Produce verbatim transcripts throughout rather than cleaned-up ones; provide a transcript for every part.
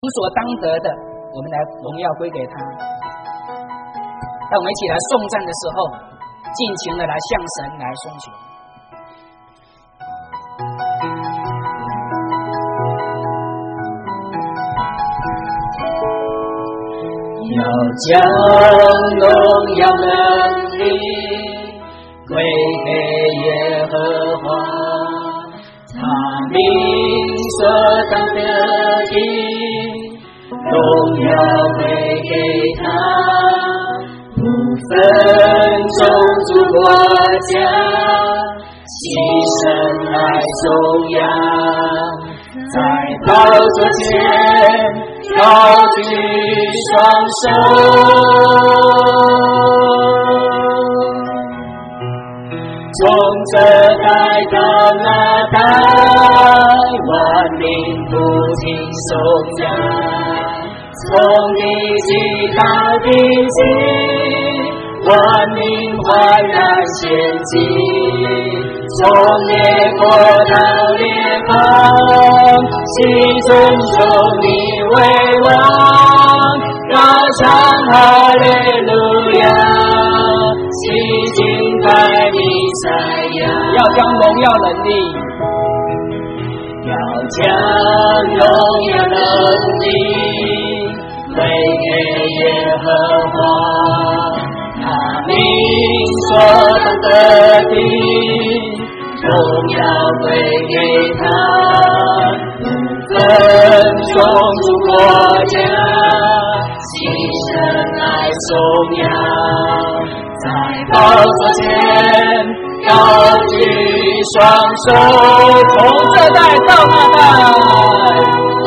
无所当得的，我们来荣耀归给他。当我们一起来颂赞的时候，尽情的来向神来颂求。要将荣耀能力归给耶和华，他名所当得的荣耀归给他，不分种族国家，牺牲来颂扬，在宝座前高举双手，从这代到那代，万民不停颂扬，从地极到地极，万民焕然献祭，从列国到列邦，齐尊崇你为王，高唱哈利路亚，齐敬拜弥赛亚。要将荣耀能力，要将荣耀能力归给耶和华，他名所当得的荣耀归给他，不分种族国家，牺牲来颂扬，在宝座前高举双手，从这代到那代，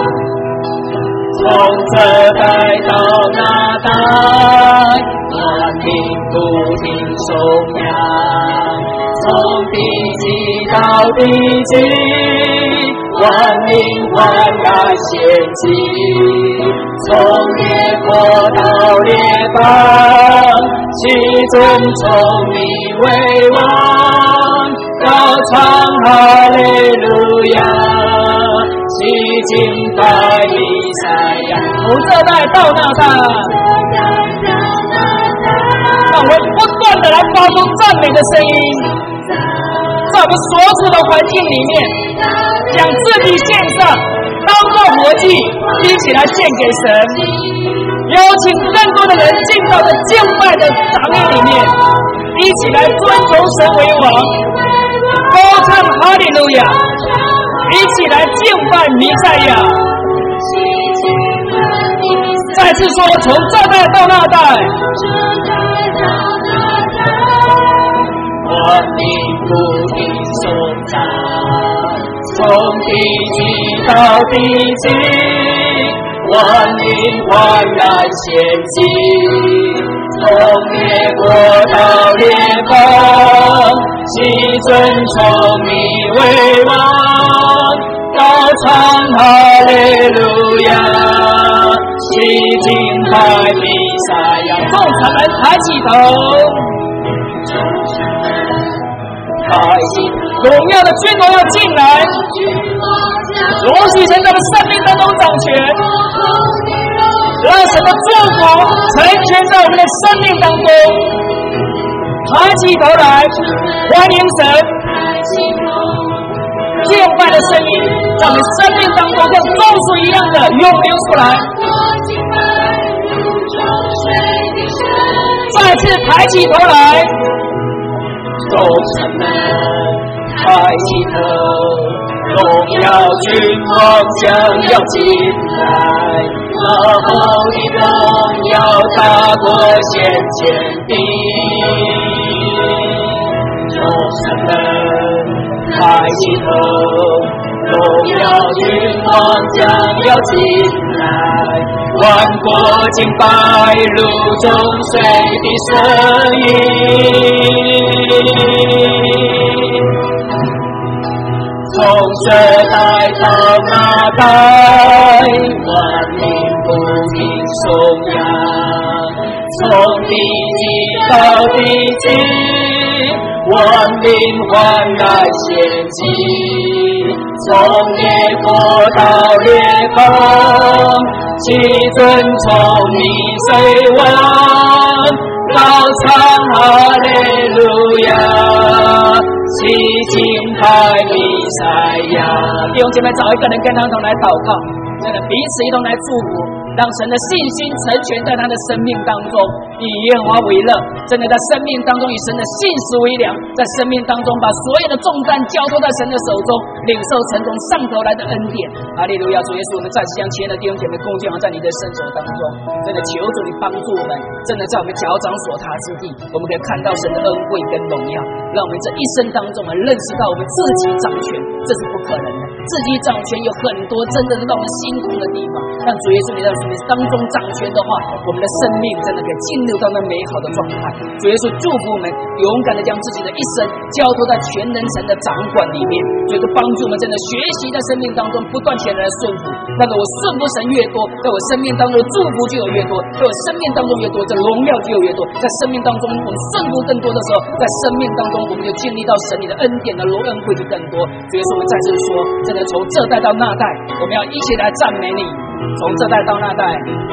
从这代到那代，万民不停颂扬，从地极到地极，万民焕然献祭，从列国到列邦，齐尊崇你为王，高唱哈利路亚，齐敬拜弥赛亚。从这代到那代，让我们不断的来发出赞美的声音，在我们所处的环境里面，将自己献上，当作活祭，一起来献给神。邀请更多的人进到这敬拜的场面里面，一起来尊崇神为王，高唱哈利路亚，一起来敬拜弥赛亚。再次说，从这代到那代，万民不停颂赞，从地极到地极，万民焕然献祭，从列国到列邦，齐尊崇你为王，高唱哈利路亚，齐敬拜弥赛亚。众臣们抬起头，抬起荣耀的君王要进来，容许神在我们生命当中掌权，让神的祝福成全在我们的生命当中。抬起头来，欢迎神敬拜的声音在我们生命当中像咒水一样的涌流出来。再次抬起头来，众臣们抬起头，荣耀君王将要进来，而后的荣耀大过先前的。众臣们抬起头，荣耀君王将要进来，万国敬拜如中水的声音。从这代到那代，万民不停颂扬，从地极到地极，万民焕然献祭，从列国到列邦， 其尊崇你谁王，高唱哈利路亚，齐敬拜弥赛亚。弟兄姐妹，找一个人跟他同来祷告，真的彼此一同来祝福，让神的信心成全在他的生命当中，以耶和华为乐，真的在生命当中以神的信实为粮，在生命当中把所有的重担交托在神的手中，领受神从上头来的恩典。哈利路亚！主耶稣，我们再次将亲爱的弟兄姐妹恭敬在你的圣手当中，真的求主你帮助我们，真的在我们脚掌所踏之地，我们可以看到神的恩惠跟荣耀，让我们这一生当中啊认识到我们自己掌权，这是不可能的。自己掌权有很多真的是让我们心痛的地方，但主耶稣你在你当中掌权的话，我们的生命真的可以进入到那美好的状态。主耶稣祝福我们勇敢的将自己的一生交托在全能神的掌管里面，主耶稣帮助我们真的学习在生命当中不断前来顺服，那个我顺服神越多，在我生命当中的祝福就有越多，在我生命当中越多，这荣耀就有越多，在生命当中我们顺服更多的时候，在生命当中我们就经历到神你的恩典的荣恩惠就更多。主耶稣我们再次说，真的从这代到那代，我们要一起来赞美你，从这代到那代，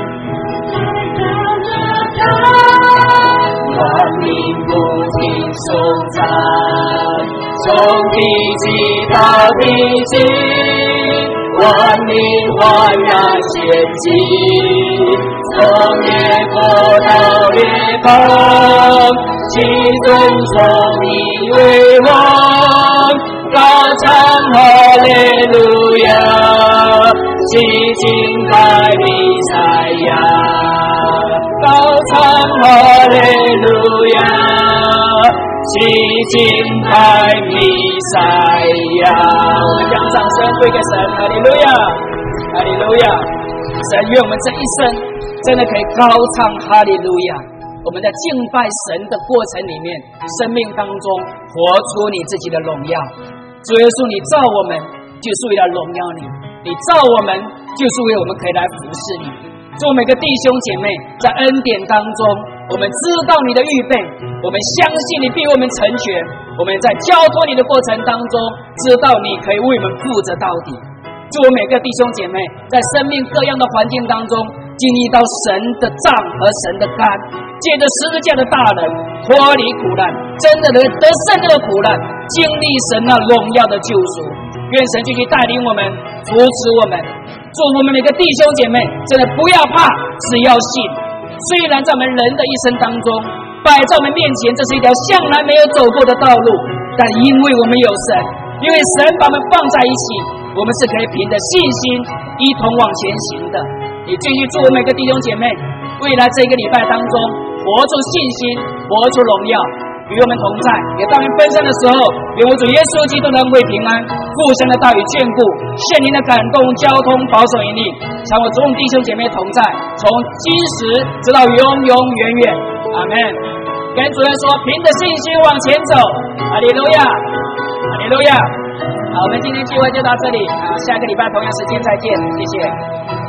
万民不停颂赞，从地极到地极，万民焕然献祭，从列国到列邦，齐尊崇你为王，高唱哈利路亚，齐敬拜弥赛亚，高唱哈利路亚，齐敬拜弥赛亚。我们将掌声归给神，哈利路亚，哈利路亚。神愿我们这一生真的可以高唱哈利路亚。我们在敬拜神的过程里面，生命当中活出你自己的荣耀。主耶稣，你造我们就是为了荣耀你，你造我们就是为我们可以来服侍你。祝每个弟兄姐妹在恩典当中，我们知道你的预备，我们相信你必为我们成全，我们在交托你的过程当中，知道你可以为我们负责到底。祝我每个弟兄姐妹在生命各样的环境当中，经历到神的杖和神的竿，借着十字架的大能脱离苦难，真的能得胜这个苦难，经历神那荣耀的救赎。愿神继续带领我们，扶持我们，祝福我们每个弟兄姐妹，真的不要怕，只要信。虽然在我们人的一生当中摆在我们面前，这是一条向来没有走过的道路，但因为我们有神，因为神把我们放在一起，我们是可以凭着信心一同往前行的。也继续祝我每个弟兄姐妹，未来这个礼拜当中活出信心，活出荣耀，与我们同在。也当我们分散的时候，愿我主耶稣基督的恩惠平安，互相的大与眷顾，圣灵的感动交通保守引领，常我众弟兄姐妹同在，从今时直到永永远远。阿们。跟主人说，凭着信心往前走。哈利路亚，哈利路亚。好，我们今天聚会就到这里啊，下个礼拜同样时间再见，谢谢。